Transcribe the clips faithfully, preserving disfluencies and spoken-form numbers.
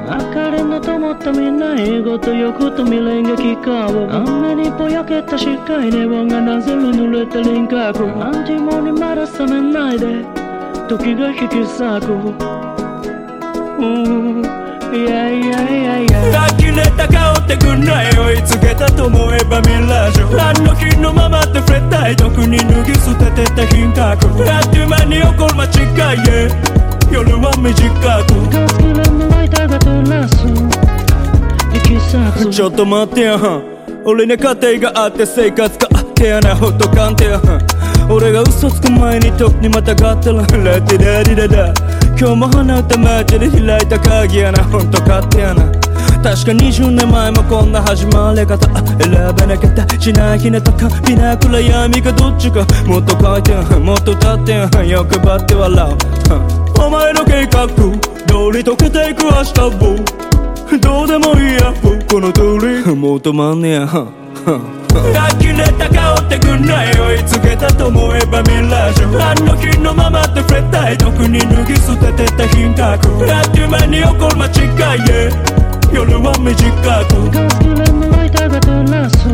別れの灯ったみんな英語と欲と未練劇かを雨にぼやけた視界ネオンがなぜ濡れた輪郭アンティモにまだ冷めないで時が引き裂くいやいやいやいや呆れた顔ってくんない追いつけたと思えばミラージュあの日のままって触れたい特に脱ぎ捨ててた品格あっという間に起こる間違いへ夜は短くガス切れのライターが照らす行き先ちょっと待ってや俺に家庭があって生活が毛穴ほっとかんてや俺が嘘つく前に特にまたがったらラテラリラダ今日も花歌街で開いた鍵やなほんと勝手やな確かにじゅうねんまえもこんな始まり方選べなかったしないひなとかピナ暗闇かどっちかもっと書いてんもっと立ってん欲張って笑うお前の計画通り溶けていく明日をどうでもいいやこの通りもう止まんねや呆れた顔ってくんない追いつけたと思えばミラージュあの日のままって触れたい特に脱ぎ捨ててた品格あっという間に起こる間違いへ夜は短くガス切れのライターが照らす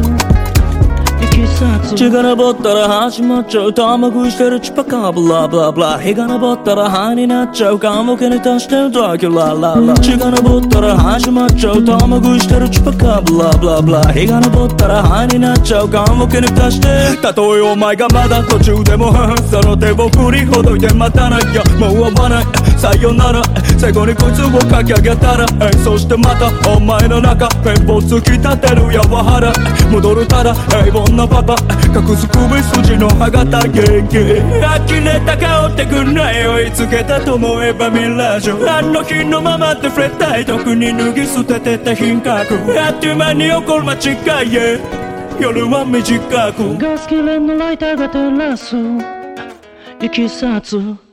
血が昇ったら始まっちゃう玉食いしてるチュパカブラブラブラ日が昇ったら灰になっちゃう棺桶に足してるドラキュラララ血が昇ったら始まっちゃう玉食いしてるチュパカブラブラブラ日が昇ったら灰になっちゃう棺桶に足してたとえお前がまだ途中でもその手を振りほどいて待たないやもう会わないさよなら最後にこいつをかき上げたらそしてまたお前の中ペンポ突き立てるやわはら戻るたら平凡なパパ隠す首筋の歯型元気呆れた顔ってくんない追いつけたと思えばミラージュあの日のままって触れたい特に脱ぎ捨ててた品格あっという間に起こる間違いへ夜は短くガス切れのライターが照らす行き去つ